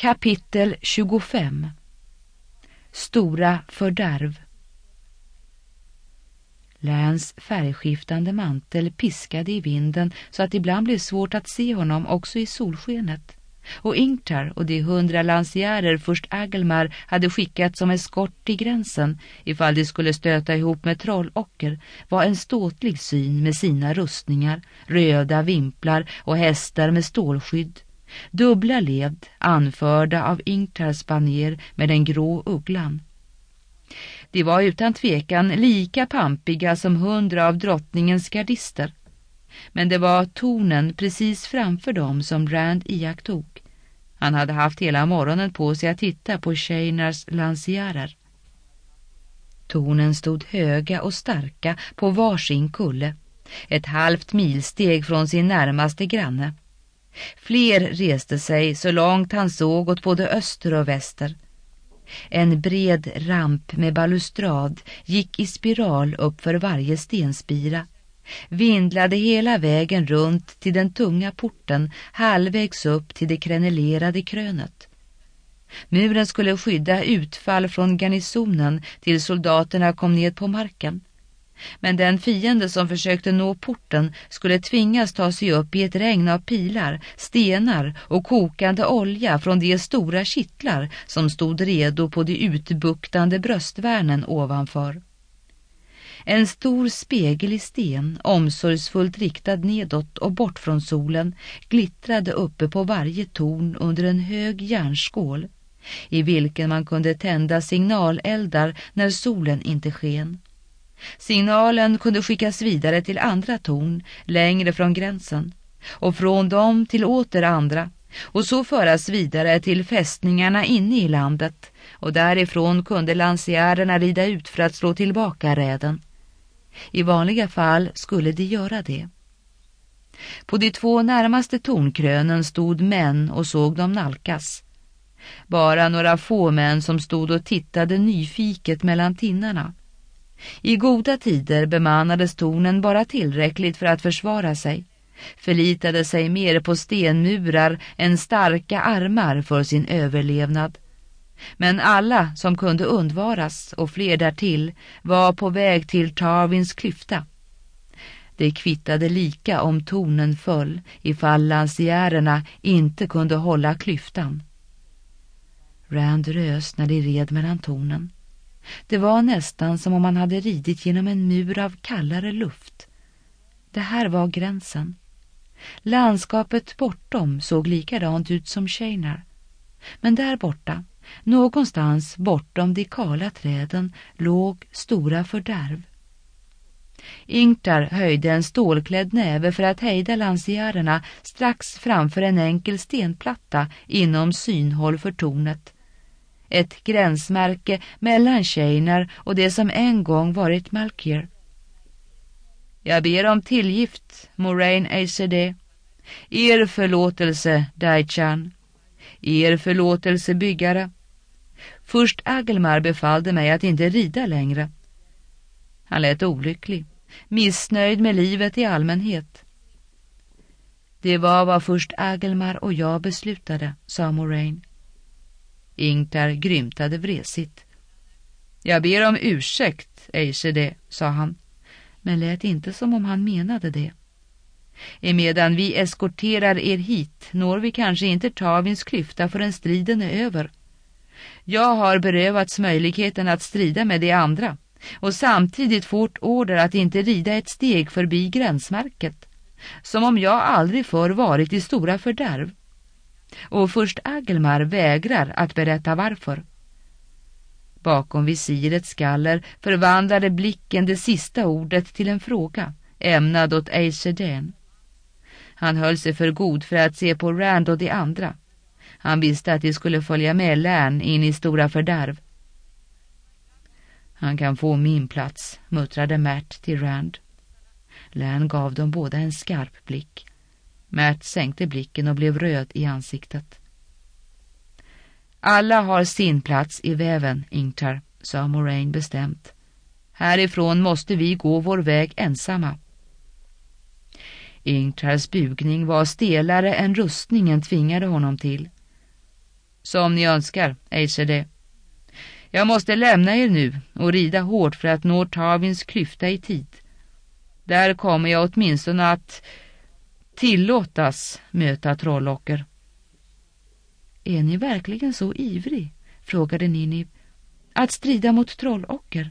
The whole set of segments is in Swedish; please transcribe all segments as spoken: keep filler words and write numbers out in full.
Kapitel tjugofem. Stora fördärv. Lans färgskiftande mantel piskade i vinden så att det ibland blev svårt att se honom också i solskenet. Och Ingtar och de hundra lansjärer först Agelmar hade skickat som eskort till gränsen ifall de skulle stöta ihop med trollocker var en ståtlig syn med sina rustningar, röda vimplar och hästar med stålskydd. Dubbla led anförda av Ingtars baner med den grå ugglan. De var utan tvekan lika pampiga som hundra av drottningens gardister. Men det var tornen precis framför dem som Rand iakttog. Han hade haft hela morgonen på sig att titta på Shaynars lansjärer. Tornen stod höga och starka på varsin kulle, ett halvt milsteg från sin närmaste granne. Fler reste sig så långt han såg åt både öster och väster. En bred ramp med balustrad gick i spiral upp för varje stenspira, vindlade hela vägen runt till den tunga porten halvvägs upp till det krenelerade krönet. Muren skulle skydda utfall från garnisonen till soldaterna kom ned på marken. Men den fiende som försökte nå porten skulle tvingas ta sig upp i ett regn av pilar, stenar och kokande olja från de stora kittlar som stod redo på de utbuktande bröstvärnen ovanför. En stor spegel i sten, omsorgsfullt riktad nedåt och bort från solen, glittrade uppe på varje torn under en hög järnskål, i vilken man kunde tända signaleldar när solen inte sken. Signalen kunde skickas vidare till andra torn längre från gränsen och från dem till åter andra och så föras vidare till fästningarna inne i landet, och därifrån kunde lansjärerna rida ut för att slå tillbaka räden. I vanliga fall skulle de göra det. På de två närmaste tornkrönen stod män och såg dem nalkas. Bara några få män som stod och tittade nyfiket mellan tinnarna. I goda tider bemannades tornen bara tillräckligt för att försvara sig, förlitade sig mer på stenmurar än starka armar för sin överlevnad. Men alla som kunde undvaras och fler därtill var på väg till Tarvins klyfta. Det kvittade lika om tornen föll ifall lansjärerna inte kunde hålla klyftan. Rand rös när de red mellan tornen. Det var nästan som om man hade ridit genom en mur av kallare luft. Det här var gränsen. Landskapet bortom såg likadant ut som Shaynar. Men där borta, någonstans bortom de kala träden, låg stora fördärv. Ingtar höjde en stålklädd näve för att hejda lansjärerna strax framför en enkel stenplatta inom synhåll för tornet. Ett gränsmärke mellan Shaynar och det som en gång varit Malkyr. Jag ber om tillgift, Moraine Aesirde. Er förlåtelse, Daichan. Er förlåtelse, byggare. Först Agelmar befallde mig att inte rida längre. Han lät olycklig, missnöjd med livet i allmänhet. Det var vad först Agelmar och jag beslutade, sa Moraine. Ingtar grymtade vresigt. Jag ber om ursäkt, Aesirde, sa han, men lät inte som om han menade det. Emedan vi eskorterar er hit når vi kanske inte Tarvins klyfta förrän striden är över. Jag har berövats möjligheten att strida med de andra och samtidigt fått order att inte rida ett steg förbi gränsmärket, som om jag aldrig förr varit i stora fördärv. Och först Agelmar vägrar att berätta varför. Bakom visirets skaller förvandlade blicken det sista ordet till en fråga, ämnad åt Aesirden. Han höll sig för god för att se på Rand och de andra. Han visste att de skulle följa med Lan in i stora fördärv. Han kan få min plats, muttrade Märt till Rand. Lan gav dem båda en skarp blick. Märt sänkte blicken och blev röd i ansiktet. Alla har sin plats i väven, Ingtar, sa Moraine bestämt. Härifrån måste vi gå vår väg ensamma. Ingtars bugning var stelare än rustningen tvingade honom till. Som ni önskar, Eiser det. Jag måste lämna er nu och rida hårt för att nå Tarvins klyfta i tid. Där kommer jag åtminstone att tillåtas möta Trollocker. Är ni verkligen så ivrig, frågade Ninip, att strida mot Trollocker?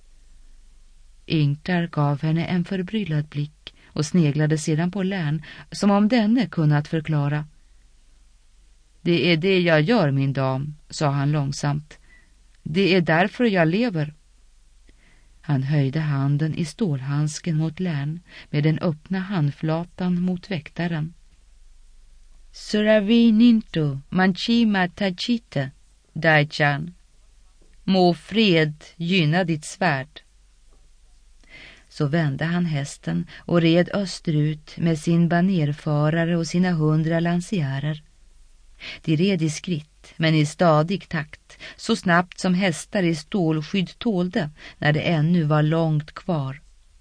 Ingtar gav henne en förbryllad blick och sneglade sedan på Lärn som om denne kunnat förklara. Det är det jag gör, min dam, sa han långsamt. Det är därför jag lever. Han höjde handen i stålhandsken mot Lärn med den öppna handflatan mot väktaren. Suravi ninto manchima tajite, Daichan. Må fred gynna ditt svärd. Så vände han hästen och red österut med sin banerförare och sina hundra lansjärer. De red i skritt, men i stadig takt, så snabbt som hästar i stålskydd tålde när det ännu var långt kvar.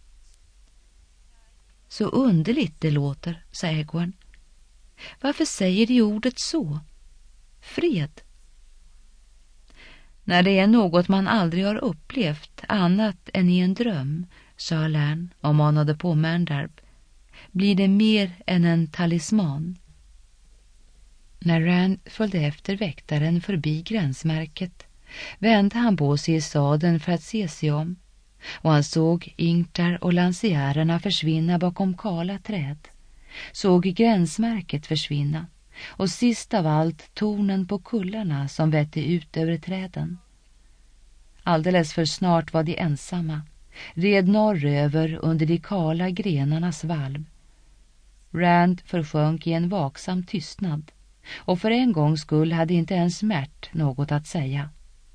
Så underligt det låter, sa Egwene. Varför säger de ordet så? Fred. När det är något man aldrig har upplevt annat än i en dröm, sa Lärn och manade på Mandarb, blir det mer än en talisman. När Rand följde efter väktaren förbi gränsmärket vände han på sig i sadeln för att se sig om, och han såg Ingtar och lansjärerna försvinna bakom kala träd, såg gränsmärket försvinna och sist av allt tornen på kullarna som vette ut över träden. Alldeles för snart var de ensamma, red norröver under de kala grenarnas valv. Rand försjönk i en vaksam tystnad, och för en gångs skull hade inte ens Märt något att säga.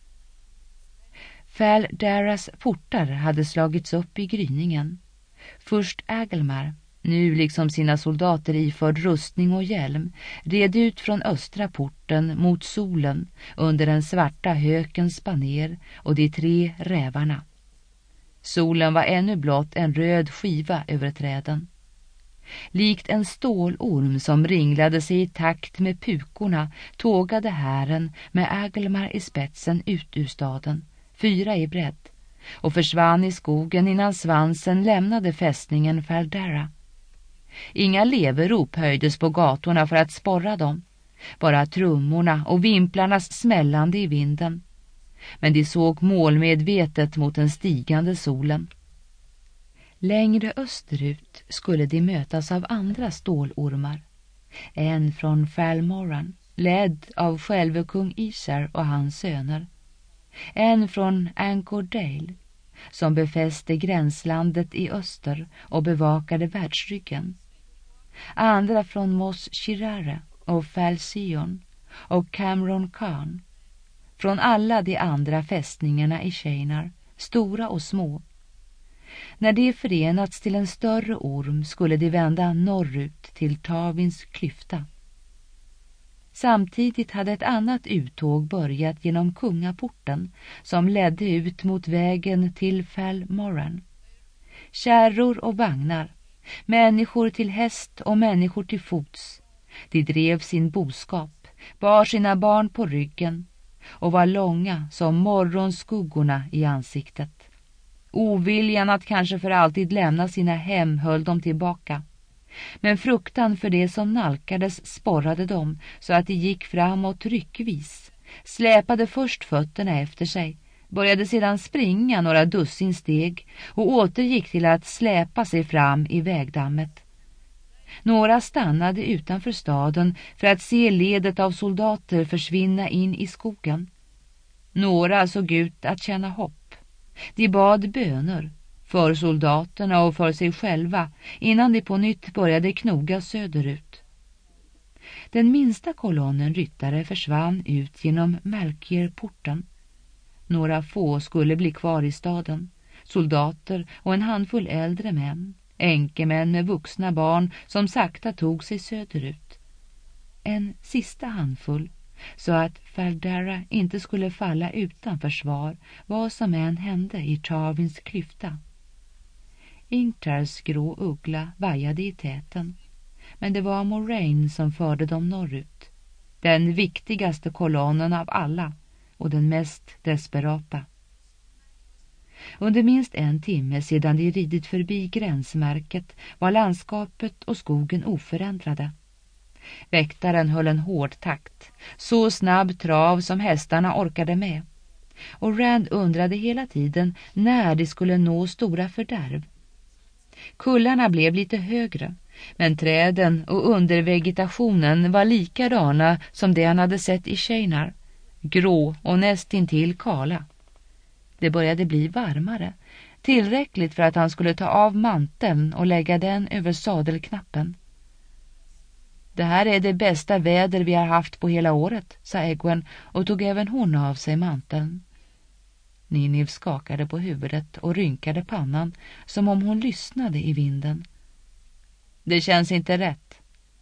Fal Darras portar hade slagits upp i gryningen. Först Agelmar, nu liksom sina soldater iförd rustning och hjälm, red ut från östra porten mot solen under den svarta hökens baner och de tre rävarna. Solen var ännu blott en röd skiva över träden. Likt en stålorm som ringlade sig i takt med pukorna tågade hären med Agelmar i spetsen ut ur staden, fyra i bredd, och försvann i skogen innan svansen lämnade fästningen Fal Darra. Inga leverop höjdes på gatorna för att sporra dem, bara trummorna och vimplarnas smällande i vinden. Men de såg målmedvetet mot den stigande solen. Längre österut skulle de mötas av andra stålormar. En från Fal Morran, ledd av själve kung Isar och hans söner. En från Angkor Dale, som befäste gränslandet i öster och bevakade världsryggen. Andra från Mos Shirare och Fal Sion och Cameron Khan. Från alla de andra fästningarna i Shainar, stora och små. När de förenats till en större orm skulle de vända norrut till Tarvins klyfta. Samtidigt hade ett annat uttåg börjat genom kungaporten som ledde ut mot vägen till Fal Morran. Kärror och vagnar, människor till häst och människor till fots. De drev sin boskap, bar sina barn på ryggen och var långa som morgonskuggorna i ansiktet. Oviljan att kanske för alltid lämna sina hem höll dem tillbaka. Men fruktan för det som nalkades sporrade dem så att de gick framåt ryckvis, släpade först fötterna efter sig, började sedan springa några dussin steg och återgick till att släpa sig fram i vägdammet. Några stannade utanför staden för att se ledet av soldater försvinna in i skogen. Några såg ut att känna hopp. De bad böner för soldaterna och för sig själva innan de på nytt började knoga söderut. Den minsta kolonnen ryttare försvann ut genom Malkir-porten. Några få skulle bli kvar i staden, soldater och en handfull äldre män, enkemän med vuxna barn som sakta tog sig söderut. En sista handfull, så att Fal Darra inte skulle falla utan försvar vad som än hände i Tarvins klyfta. Ingtars grå uggla vajade i täten, men det var Moraine som förde dem norrut. Den viktigaste kolonnen av alla och den mest desperata. Under minst en timme sedan de ridit förbi gränsmärket var landskapet och skogen oförändrade. Väktaren höll en hård takt, så snabb trav som hästarna orkade med. Och Rand undrade hela tiden när de skulle nå stora fördärv. Kullarna blev lite högre, men träden och undervegetationen var likadana som det han hade sett i Sheinar, grå och nästintill kala. Det började bli varmare, tillräckligt för att han skulle ta av manteln och lägga den över sadelknappen. Det här är det bästa väder vi har haft på hela året, sa Egwene och tog även hon av sig manteln. Nynaeve skakade på huvudet och rynkade pannan som om hon lyssnade i vinden. Det känns inte rätt.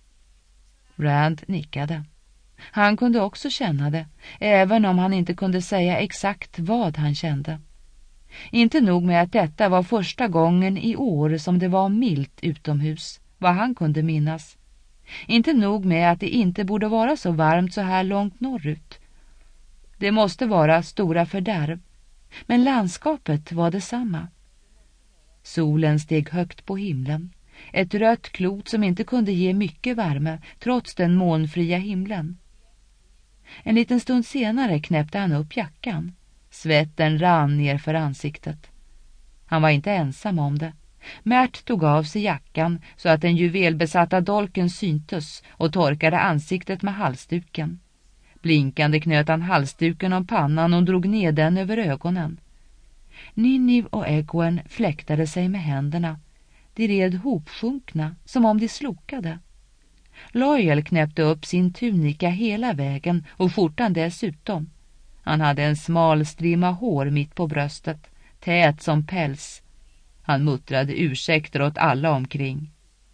Rand nickade. Han kunde också känna det, även om han inte kunde säga exakt vad han kände. Inte nog med att detta var första gången i år som det var milt utomhus, vad han kunde minnas. Inte nog med att det inte borde vara så varmt så här långt norrut. Det måste vara stora fördärv, men landskapet var detsamma. Solen steg högt på himlen, ett rött klot som inte kunde ge mycket värme trots den månfria himlen. En liten stund senare knäppte han upp jackan. Svetten rann ner för ansiktet. Han var inte ensam om det. Mert tog av sig jackan så att den juvelbesatta dolken syntes och torkade ansiktet med halsduken. Blinkande knöt han halsduken om pannan och drog ner den över ögonen. Nynaeve och Egwene fläktade sig med händerna. De red hopsjunkna som om de slokade. Loyal knäppte upp sin tunika hela vägen och skjortan dessutom. Han hade en smal strimma hår mitt på bröstet, tät som päls. Han muttrade ursäkter åt alla omkring.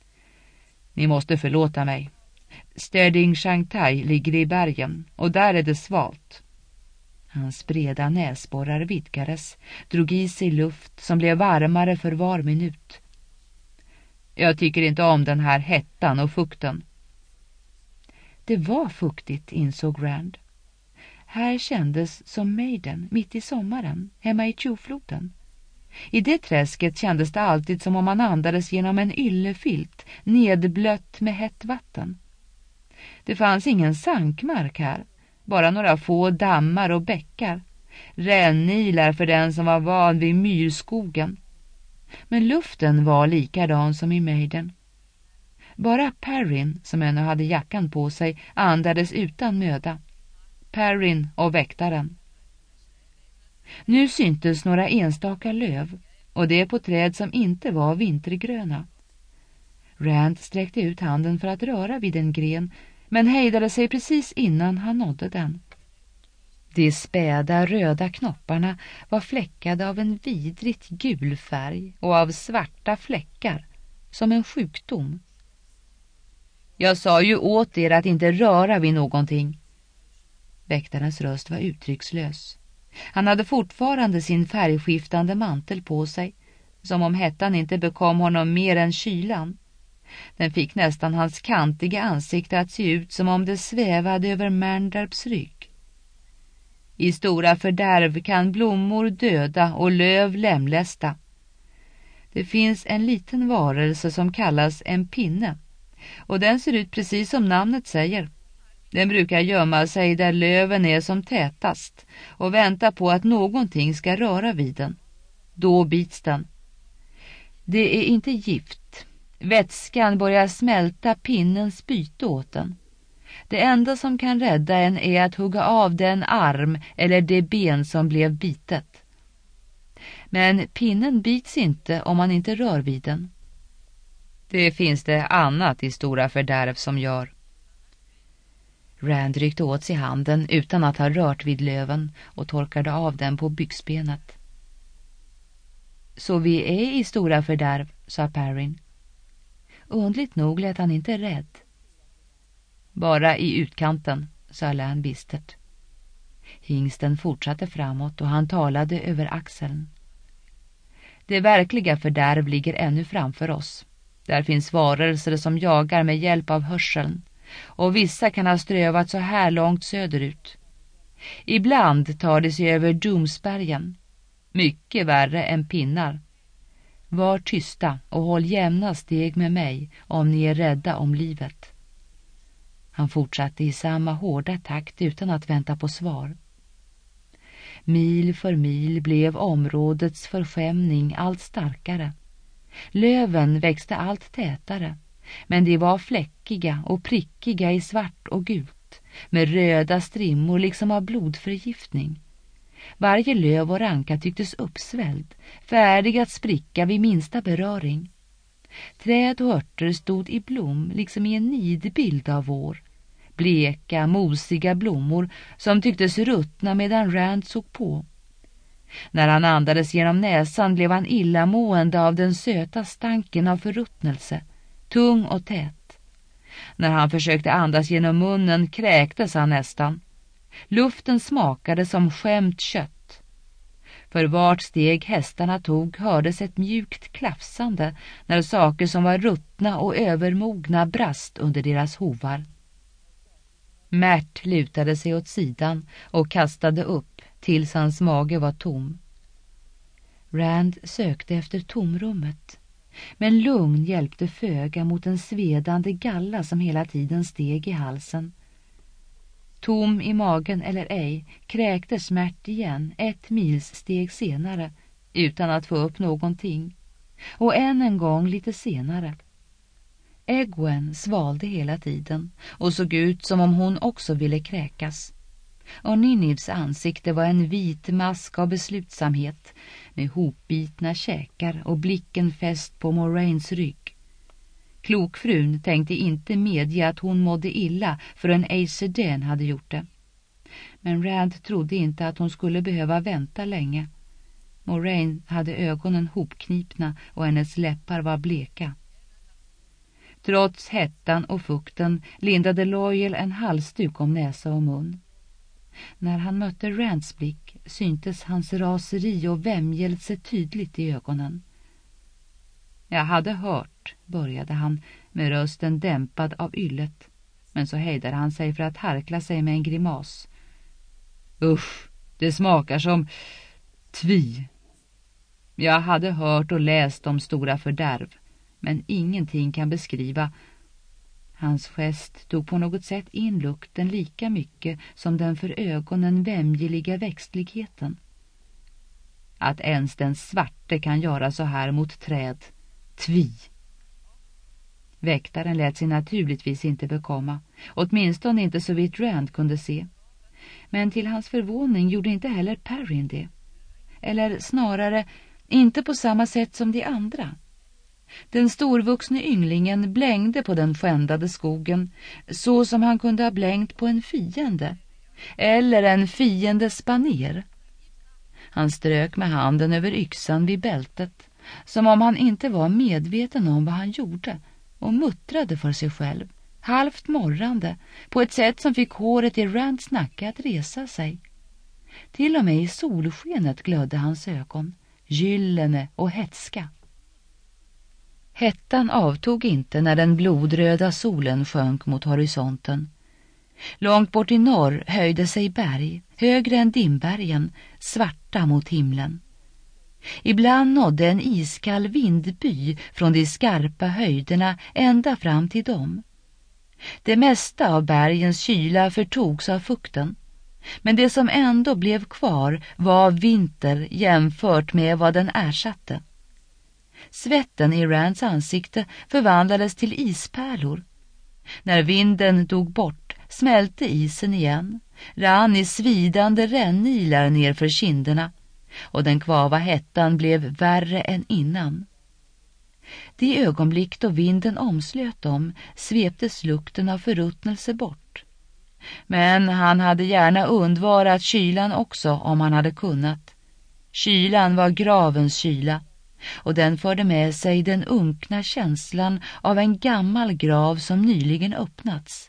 Ni måste förlåta mig. Sterding Shanghai ligger i bergen och där är det svalt. Hans breda näsborrar vidgades, drog i sig luft som blev varmare för var minut. Jag tycker inte om den här hettan och fukten. Det var fuktigt, insåg Rand. Här kändes som Maiden mitt i sommaren, hemma i Tjofloten. I det träsket kändes det alltid som om man andades genom en yllefilt, nedblött med hett vatten. Det fanns ingen sankmark här, bara några få dammar och bäckar. Rännilar för den som var van vid myrskogen. Men luften var likadan som i Maiden. Bara Perrin, som ännu hade jackan på sig, andades utan möda. Perrin och väktaren. Nu syntes några enstaka löv, och det på träd som inte var vintergröna. Rand sträckte ut handen för att röra vid en gren, men hejdade sig precis innan han nådde den. De späda röda knopparna var fläckade av en vidrigt gul färg och av svarta fläckar, som en sjukdom. Jag sa ju åt er att inte röra vid någonting. Väktarens röst var uttryckslös. Han hade fortfarande sin färgskiftande mantel på sig, som om hettan inte bekom honom mer än kylan. Den fick nästan hans kantiga ansikte att se ut som om det svävade över Mandarps rygg. I stora fördärv kan blommor döda och löv lemlästa. Det finns en liten varelse som kallas en pinne, och den ser ut precis som namnet säger. Den brukar gömma sig där löven är som tätast och vänta på att någonting ska röra vid den. Då bits den. Det är inte gift. Vätskan börjar smälta pinnens byte åt den. Det enda som kan rädda en är att hugga av den arm eller det ben som blev bitet. Men pinnen bits inte om man inte rör vid den. Det finns det annat i stora fördärv som gör. Rand ryckte åt sig handen utan att ha rört vid löven och torkade av den på byxbenet. Så vi är i stora fördärv, sa Perrin. Undligt nog lät han inte rädd. Bara i utkanten, sa Lan bistert. Hingsten fortsatte framåt och han talade över axeln. Det verkliga fördärv ligger ännu framför oss. Där finns varelser som jagar med hjälp av hörseln. och vissa kan ha strövat så här långt söderut. Ibland tar det sig över Doomsbergen, mycket värre än pinnar. Var tysta och håll jämna steg med mig om ni är rädda om livet. Han fortsatte i samma hårda takt utan att vänta på svar. Mil för mil blev områdets förskämning allt starkare. Löven växte allt tätare, men de var fläckiga och prickiga i svart och gult, med röda strimmor liksom av blodförgiftning. Varje löv och ranka tycktes uppsvälld, färdig att spricka vid minsta beröring. Träd och örter stod i blom, liksom i en nidbild av vår. Bleka, mosiga blommor som tycktes ruttna medan Rand såg på. När han andades genom näsan blev han illamående av den söta stanken av förruttnelse, tung och tät. När han försökte andas genom munnen kräktes han nästan. Luften smakade som skämt kött. För vart steg hästarna tog hördes ett mjukt klafsande när saker som var ruttna och övermogna brast under deras hovar. Märt lutade sig åt sidan och kastade upp tills hans mage var tom. Rand sökte efter tomrummet, men lugn hjälpte föga mot en svedande galla som hela tiden steg i halsen. Tom i magen eller ej kräktes Märt igen ett mils steg senare utan att få upp någonting, och än en gång lite senare. Egwene svalde hela tiden och såg ut som om hon också ville kräkas. Och Ninivs ansikte var en vit mask av beslutsamhet med hopbitna käkar och blicken fäst på Moraines rygg. Klokfrun tänkte inte medge att hon mådde illa förrän Aesedän hade gjort det. Men Rand trodde inte att hon skulle behöva vänta länge. Moraine hade ögonen hopknipna och hennes läppar var bleka. Trots hettan och fukten lindade Loyal en halsduk om näsa och mun. När han mötte Rands blick syntes hans raseri och vämjelse tydligt i ögonen. Jag hade hört, började han med rösten dämpad av yllet, men så hejdade han sig för att harkla sig med en grimas. Usch, det smakar som tvi. Jag hade hört och läst om stora fördärv, men ingenting kan beskriva. Hans gest tog på något sätt in lukten lika mycket som den för ögonen vämjeliga växtligheten. Att ens den svarte kan göra så här mot träd. Tvi. Väktaren lät sig naturligtvis inte bekomma, åtminstone inte så vitt Rand kunde se. Men till hans förvåning gjorde inte heller Perrin det. Eller snarare, inte på samma sätt som de andra. Den storvuxne ynglingen blängde på den skändade skogen så som han kunde ha blängt på en fiende. Eller en fiendes baner. Han strök med handen över yxan vid bältet, som om han inte var medveten om vad han gjorde, och muttrade för sig själv, halvt morrande, på ett sätt som fick håret i Rands nacke att resa sig. Till och med i solskenet glödde hans ögon, gyllene och hetska. Hettan avtog inte när den blodröda solen sjönk mot horisonten. Långt bort i norr höjde sig berg, högre än Dimbergen, svarta mot himlen. Ibland nådde en iskall vindby från de skarpa höjderna ända fram till dem. Det mesta av bergens kyla förtogs av fukten, men det som ändå blev kvar var vinter jämfört med vad den ersatte. Svetten i Rands ansikte förvandlades till ispärlor. När vinden dog bort smälte isen igen, rann i svidande rännilar ner för kinderna, och den kvava hettan blev värre än innan. Det ögonblick då vinden omslöt dem sveptes lukten av förruttnelse bort. Men han hade gärna undvarat kylan också om han hade kunnat. Kylan var gravens kyla, och den förde med sig den unkna känslan av en gammal grav som nyligen öppnats.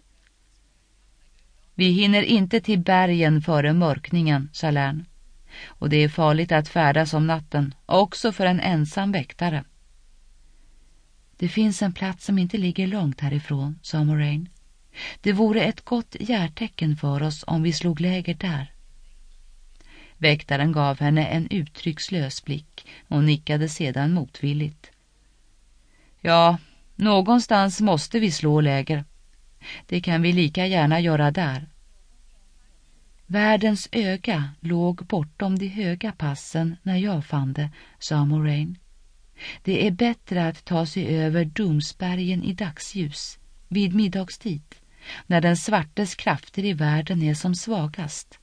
Vi hinner inte till bergen före mörkningen, sa Lärn. Och det är farligt att färdas om natten, också för en ensam väktare. Det finns en plats som inte ligger långt härifrån, sa Moraine. Det vore ett gott hjärtecken för oss om vi slog läger där. Väktaren gav henne en uttryckslös blick och nickade sedan motvilligt. Ja, någonstans måste vi slå läger. Det kan vi lika gärna göra där. Världens öga låg bortom de höga passen när jag fann det, sa Moraine. Det är bättre att ta sig över Doomsbergen i dagsljus, vid middagstid, när den svartes krafter i världen är som svagast.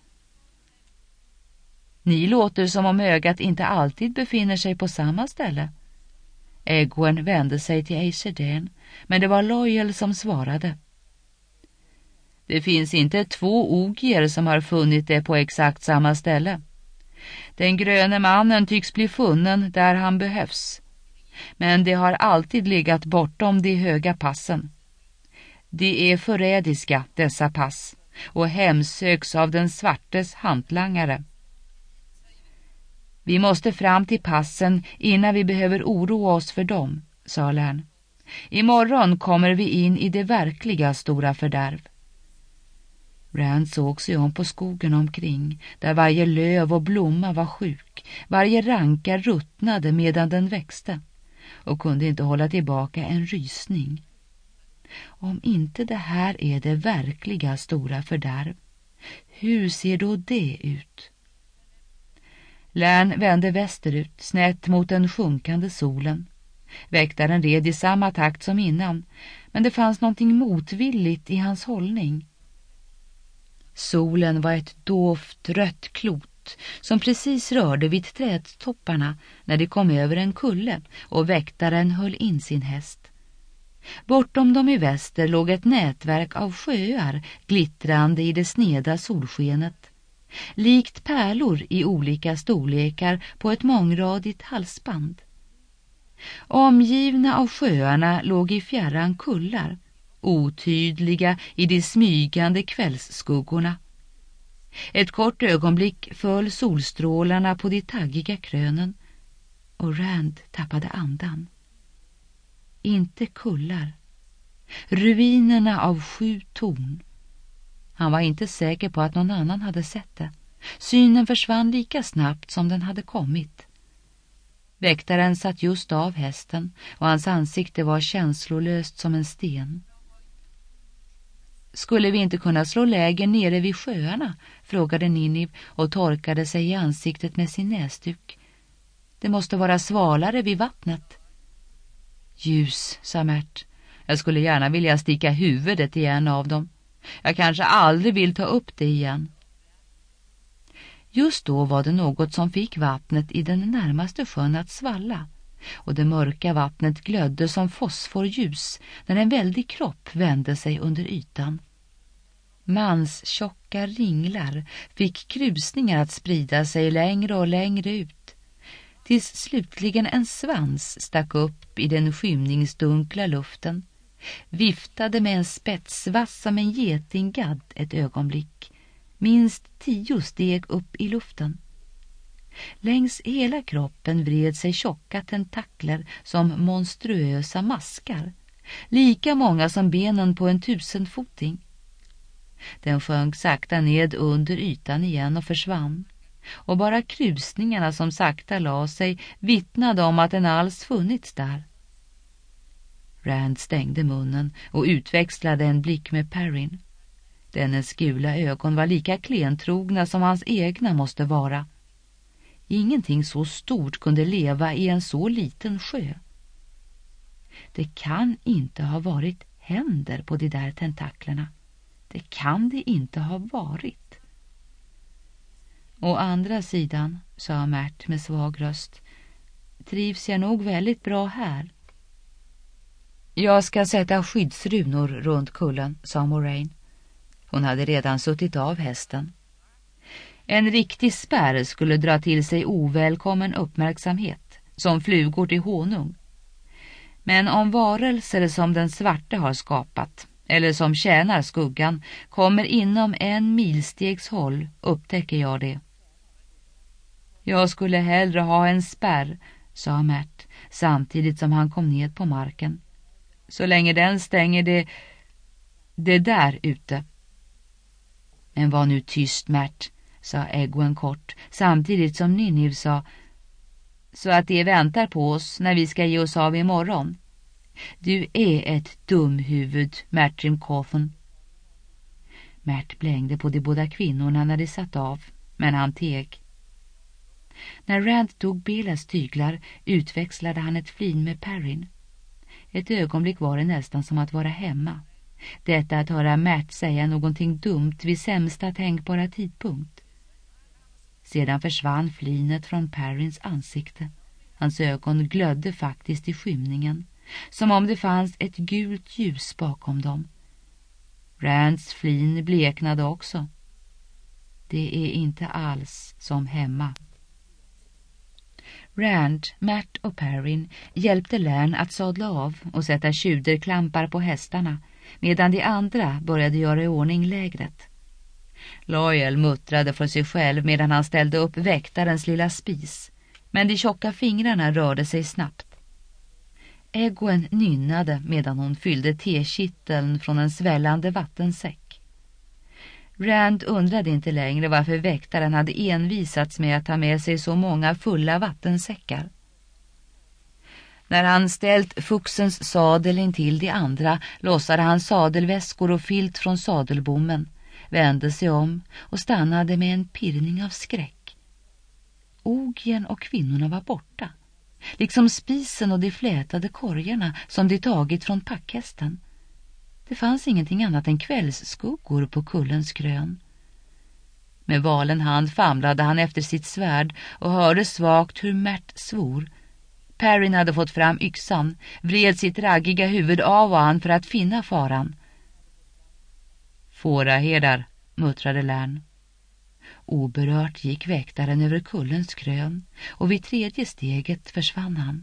Ni låter som om ögat inte alltid befinner sig på samma ställe. Egwene vände sig till Aesedern, men det var Loyal som svarade. Det finns inte två ogier som har funnit det på exakt samma ställe. Den gröne mannen tycks bli funnen där han behövs. Men det har alltid legat bortom de höga passen. De är förrädiska, dessa pass, och hemsöks av den svartes hantlangare. Vi måste fram till passen innan vi behöver oroa oss för dem, sa Lern. Imorgon kommer vi in i det verkliga stora fördärv. Rand såg sig om på skogen omkring, där varje löv och blomma var sjuk, varje ranka ruttnade medan den växte, och kunde inte hålla tillbaka en rysning. Om inte det här är det verkliga stora fördärv, hur ser då det ut? Lern vände västerut, snett mot den sjunkande solen. Väktaren red i samma takt som innan, men det fanns någonting motvilligt i hans hållning. Solen var ett dovt rött klot som precis rörde vid trädtopparna när de kom över en kulle och väktaren höll in sin häst. Bortom dem i väster låg ett nätverk av sjöar glittrande i det sneda solskenet, likt pärlor i olika storlekar på ett mångradigt halsband. Omgivna av sjöarna låg i fjärran kullar, otydliga i de smygande kvällsskuggorna. Ett kort ögonblick föll solstrålarna på de taggiga krönen och Rand tappade andan. Inte kullar. Ruinerna av sju torn. Han var inte säker på att någon annan hade sett det. Synen försvann lika snabbt som den hade kommit. Väktaren satt just av hästen och hans ansikte var känslolöst som en sten. Skulle vi inte kunna slå läger nere vid sjöarna? Frågade Ninniv och torkade sig i ansiktet med sin näsduk. Det måste vara svalare vid vattnet. Ljus, sa Märt. Jag skulle gärna vilja sticka huvudet i en av dem. Jag kanske aldrig vill ta upp det igen. Just då var det något som fick vattnet i den närmaste sjön att svalla, och det mörka vattnet glödde som fosforljus när en väldig kropp vände sig under ytan. Mans tjocka ringlar fick krusningar att sprida sig längre och längre ut, tills slutligen en svans stack upp i den skymningsdunkla luften, viftade med en spetsvass som en getinggadd ett ögonblick, minst tio steg upp i luften. Längs hela kroppen vred sig tjocka tentakler som monstruösa maskar, lika många som benen på en tusenfoting. Den sjönk sakta ned under ytan igen och försvann, och bara krusningarna som sakta la sig vittnade om att den alls funnits där. Rand stängde munnen och utväxlade en blick med Perrin. Dennes gula ögon var lika klentrogna som hans egna måste vara. Ingenting så stort kunde leva i en så liten sjö. Det kan inte ha varit händer på de där tentaklerna. Det kan det inte ha varit. Å andra sidan, sa Märt med svag röst, trivs jag nog väldigt bra här. Jag ska sätta skyddsrunor runt kullen, sa Moraine. Hon hade redan suttit av hästen. En riktig spärr skulle dra till sig ovälkommen uppmärksamhet, som flugor till honung. Men om varelser som den svarte har skapat, eller som tjänar skuggan, kommer inom en milstegs håll, upptäcker jag det. Jag skulle hellre ha en spärr, sa Märt, samtidigt som han kom ned på marken. Så länge den stänger det... Det där ute. Men var nu tyst, Märt, sa Egwene kort, samtidigt som Ninniv sa, så att det väntar på oss när vi ska ge oss av imorgon. Du är ett dumhuvud, Märtrim Cawthon. Märt blängde på de båda kvinnorna när de satt av, men han teg. När Rand tog Belas tyglar utväxlade han ett flin med Perrin. Ett ögonblick var det nästan som att vara hemma. Detta att höra Märt säga någonting dumt vid sämsta tänkbara tidpunkt. Sedan försvann flinet från Perrins ansikte. Hans ögon glödde faktiskt i skymningen, som om det fanns ett gult ljus bakom dem. Rands flin bleknade också. Det är inte alls som hemma. Rand, Märt och Perrin hjälpte Lärn att sadla av och sätta tjuderklampar på hästarna, medan de andra började göra i ordning lägret. Loyal muttrade för sig själv medan han ställde upp väktarens lilla spis, men de tjocka fingrarna rörde sig snabbt. Egwene nynnade medan hon fyllde tekitteln från en svällande vattensäck. Rand undrade inte längre varför väktaren hade envisats med att ta med sig så många fulla vattensäckar. När han ställt fuxens sadel in till de andra lossade han sadelväskor och filt från sadelbommen, vände sig om och stannade med en pirrning av skräck. Ogien och kvinnorna var borta, liksom spisen och de flätade korgarna som de tagit från packhästen. Det fanns ingenting annat än kvällsskuggor på kullens krön. Med valen hand famlade han efter sitt svärd och hörde svagt hur Märt svor. Perrin hade fått fram yxan, vred sitt raggiga huvud av och an för att finna faran. Fåraherdar, muttrade Lärn. Oberört gick väktaren över kullens krön och vid tredje steget försvann han.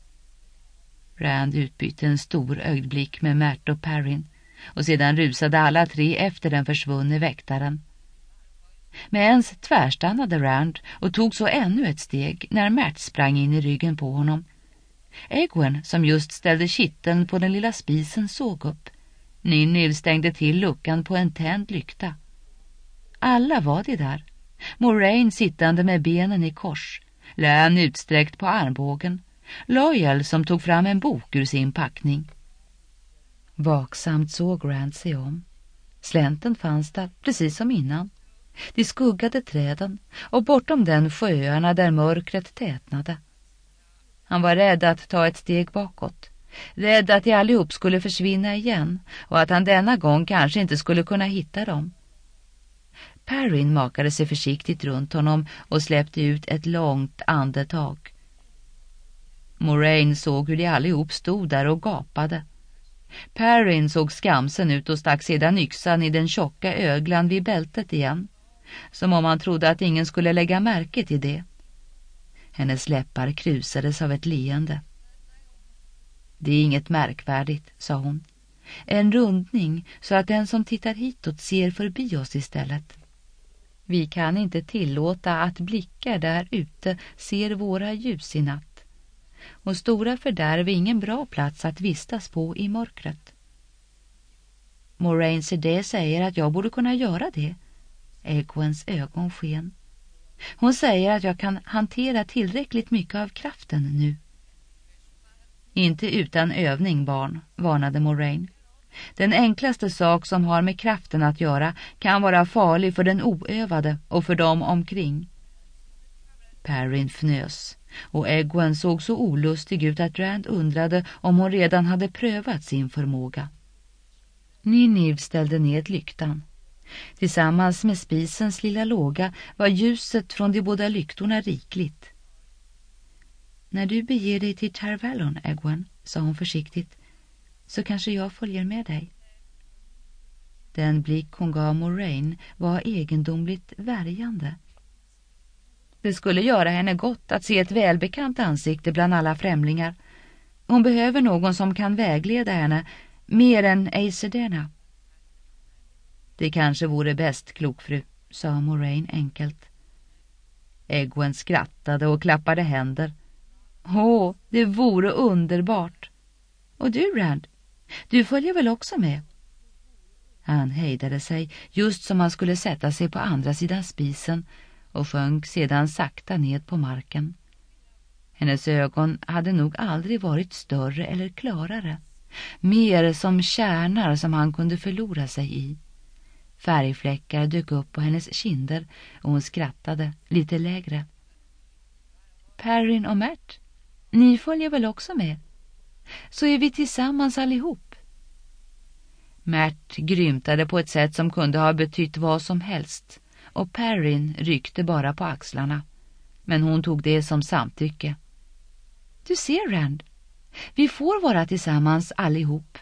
Rand utbytte en stor ögdblick med Märt och Perrin och sedan rusade alla tre efter den försvunne väktaren. Men ens tvärstannade Rand och tog så ännu ett steg när Märt sprang in i ryggen på honom. Egwene, som just ställde kitteln på den lilla spisen, såg upp. Ninniv stängde till luckan på en tänd lykta. Alla var de där. Moraine sittande med benen i kors, Lärn utsträckt på armbågen, Loyal som tog fram en bok ur sin packning. Vaksamt såg Rand sig om. Slänten fanns där, precis som innan. De skuggade träden och bortom den sjöarna där mörkret tätnade. Han var rädd att ta ett steg bakåt. Rädd att de allihop skulle försvinna igen och att han denna gång kanske inte skulle kunna hitta dem. Perrin makade sig försiktigt runt honom och släppte ut ett långt andetag. Moraine såg hur de allihop stod där och gapade. Perrin såg skamsen ut och stack sedan yxan i den tjocka öglan vid bältet igen, som om han trodde att ingen skulle lägga märke till det. Hennes läppar krusades av ett leende. Det är inget märkvärdigt, sa hon. En rundning så att den som tittar hitåt ser förbi oss istället. Vi kan inte tillåta att blickar där ute ser våra ljus i natt. Och stora fördärv är ingen bra plats att vistas på i mörkret. Moraine Sedé säger att jag borde kunna göra det. Egwenes ögon sken. Hon säger att jag kan hantera tillräckligt mycket av kraften nu. Inte utan övning, barn, varnade Moraine. Den enklaste sak som har med kraften att göra kan vara farlig för den oövade och för dem omkring. Perrin fnös, och Egwene såg så olustig ut att Rand undrade om hon redan hade prövat sin förmåga. Ninniv ställde ned lyktan. Tillsammans med spisens lilla låga var ljuset från de båda lyktorna rikligt. När du beger dig till Tar Valon, Egwene, sa hon försiktigt, så kanske jag följer med dig. Den blick hon gav Moraine var egendomligt värjande. Det skulle göra henne gott att se ett välbekant ansikte bland alla främlingar. Hon behöver någon som kan vägleda henne, mer än Aesedena. Det kanske vore bäst, klokfru, sa Moraine enkelt. Egwene skrattade och klappade händer. Åh, det vore underbart. Och du, Rand, du följer väl också med? Han hejdade sig just som han skulle sätta sig på andra sidan spisen och sjönk sedan sakta ned på marken. Hennes ögon hade nog aldrig varit större eller klarare, mer som kärnar som han kunde förlora sig i. Färgfläckar dök upp på hennes kinder och hon skrattade lite lägre. Perrin och Mert, ni följer väl också med? Så är vi tillsammans allihop. Mert grymtade på ett sätt som kunde ha betytt vad som helst och Perrin ryckte bara på axlarna. Men hon tog det som samtycke. Du ser, Rand, vi får vara tillsammans allihop.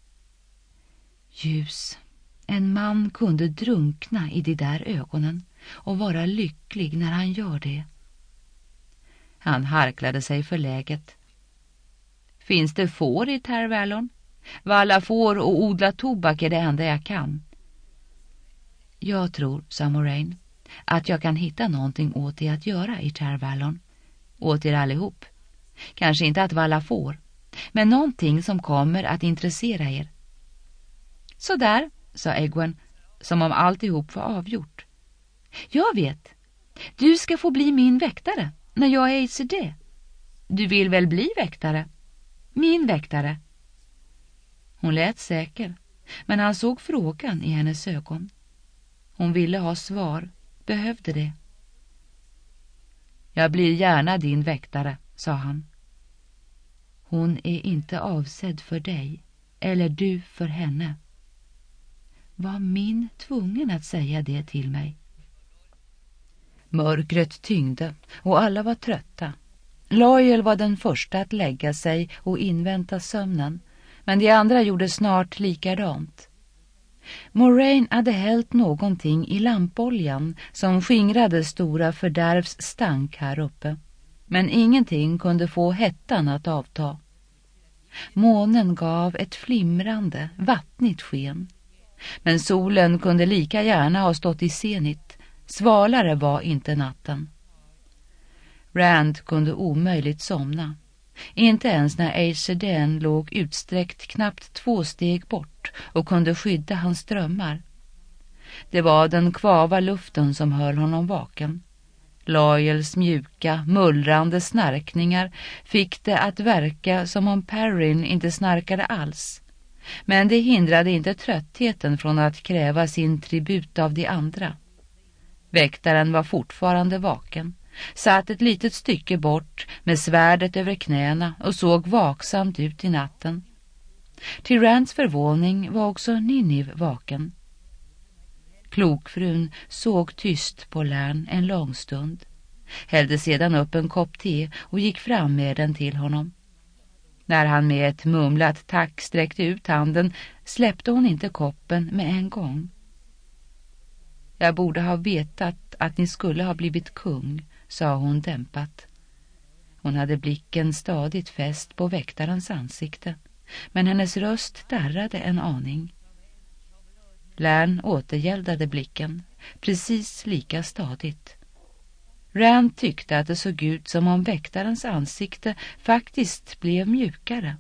Ljus. En man kunde drunkna i de där ögonen och vara lycklig när han gör det. Han harklade sig för läget. Finns det får i Tar Valon? Valla får och odla tobak är det enda jag kan. Jag tror, sa Moraine, att jag kan hitta någonting åt er att göra i Tar Valon. Åt er allihop. Kanske inte att valla får, men någonting som kommer att intressera er. Så där, sa Egwene, som om alltihop var avgjort. Jag vet. Du ska få bli min väktare när jag är Aes Sedai. Du vill väl bli väktare? Min väktare. Hon lät säker, men han såg frågan i hennes ögon. Hon ville ha svar, behövde det. Jag blir gärna din väktare, sa han. Hon är inte avsedd för dig, eller du för henne. Var min tvungen att säga det till mig? Mörkret tyngde och alla var trötta. Loyal var den första att lägga sig och invänta sömnen, men de andra gjorde snart likadant. Moraine hade hällt någonting i lampoljan som skingrade stora fördärvs stank här uppe, men ingenting kunde få hettan att avta. Månen gav ett flimrande, vattnigt sken, men solen kunde lika gärna ha stått i zenit. Svalare var inte natten. Rand kunde omöjligt somna. Inte ens när Aes Sedai låg utsträckt knappt två steg bort och kunde skydda hans drömmar. Det var den kvava luften som höll honom vaken. Loyals mjuka, mullrande snarkningar fick det att verka som om Perrin inte snarkade alls. Men det hindrade inte tröttheten från att kräva sin tribut av de andra. Väktaren var fortfarande vaken, satt ett litet stycke bort med svärdet över knäna och såg vaksamt ut i natten. Till Rands förvåning var också Nyniv vaken. Klokfrun såg tyst på Lärn en lång stund, hällde sedan upp en kopp te och gick fram med den till honom. När han med ett mumlat tack sträckte ut handen släppte hon inte koppen med en gång. Jag borde ha vetat att ni skulle ha blivit kung, sa hon dämpat. Hon hade blicken stadigt fäst på väktarens ansikte, men hennes röst darrade en aning. Lärn återgäldade blicken, precis lika stadigt. Rand tyckte att det såg ut som om väktarens ansikte faktiskt blev mjukare.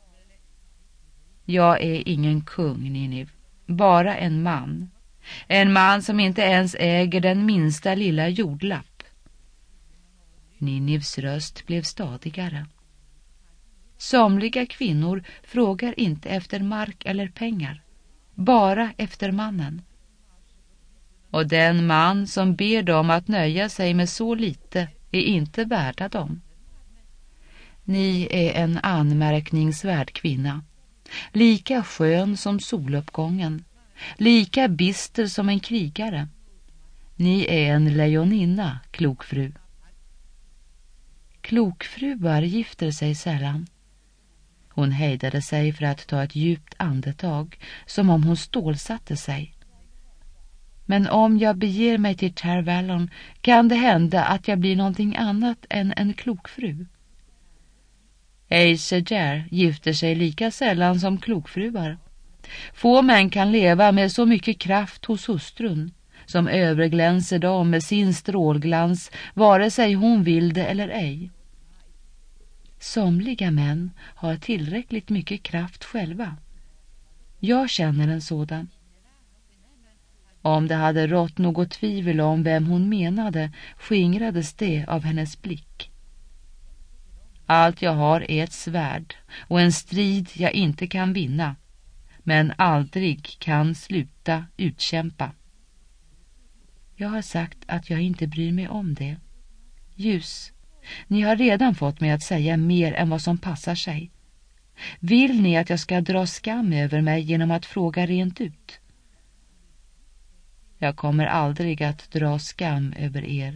Jag är ingen kung, Nyniv, bara en man. En man som inte ens äger den minsta lilla jordlapp. Nynivs röst blev stadigare. Somliga kvinnor frågar inte efter mark eller pengar, bara efter mannen. Och den man som ber dem att nöja sig med så lite är inte värda dem. Ni är en anmärkningsvärd kvinna, lika skön som soluppgången, lika bister som en krigare. Ni är en lejoninna, klokfru. Klokfruar gifter sig sällan. Hon hejdade sig för att ta ett djupt andetag, som om hon stålsatte sig. Men om jag beger mig till Tar Valon kan det hända att jag blir någonting annat än en klokfru. Aes Sedai gifter sig lika sällan som klokfruar. Få män kan leva med så mycket kraft hos hustrun, som överglänser dem med sin strålglans, vare sig hon vill det eller ej. Somliga män har tillräckligt mycket kraft själva. Jag känner en sådan. Om det hade rått något tvivel om vem hon menade skingrades det av hennes blick. Allt jag har är ett svärd och en strid jag inte kan vinna, men aldrig kan sluta utkämpa. Jag har sagt att jag inte bryr mig om det. Ljus, ni har redan fått mig att säga mer än vad som passar sig. Vill ni att jag ska dra skam över mig genom att fråga rent ut? Jag kommer aldrig att dra skam över er.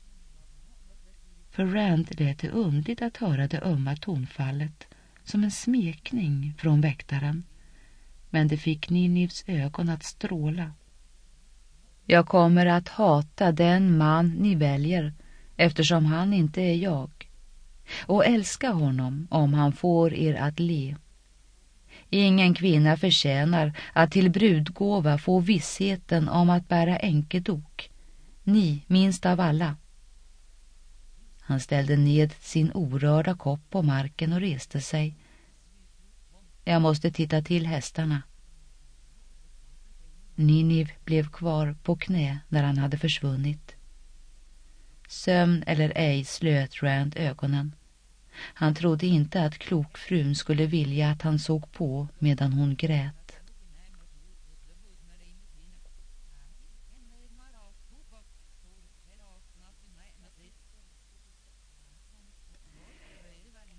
För Rand lät det underligt att höra det ömma tonfallet, som en smekning från väktaren. Men det fick Ninivs ögon att stråla. Jag kommer att hata den man ni väljer, eftersom han inte är jag. Och älska honom om han får er att le. Ingen kvinna förtjänar att till brudgåva få vissheten om att bära enkedok. Ni minst av alla. Han ställde ned sin orörda kopp på marken och reste sig. Jag måste titta till hästarna. Niniv blev kvar på knä när han hade försvunnit. Sömn eller ej slöt Rand ögonen. Han trodde inte att klokfrun skulle vilja att han såg på medan hon grät.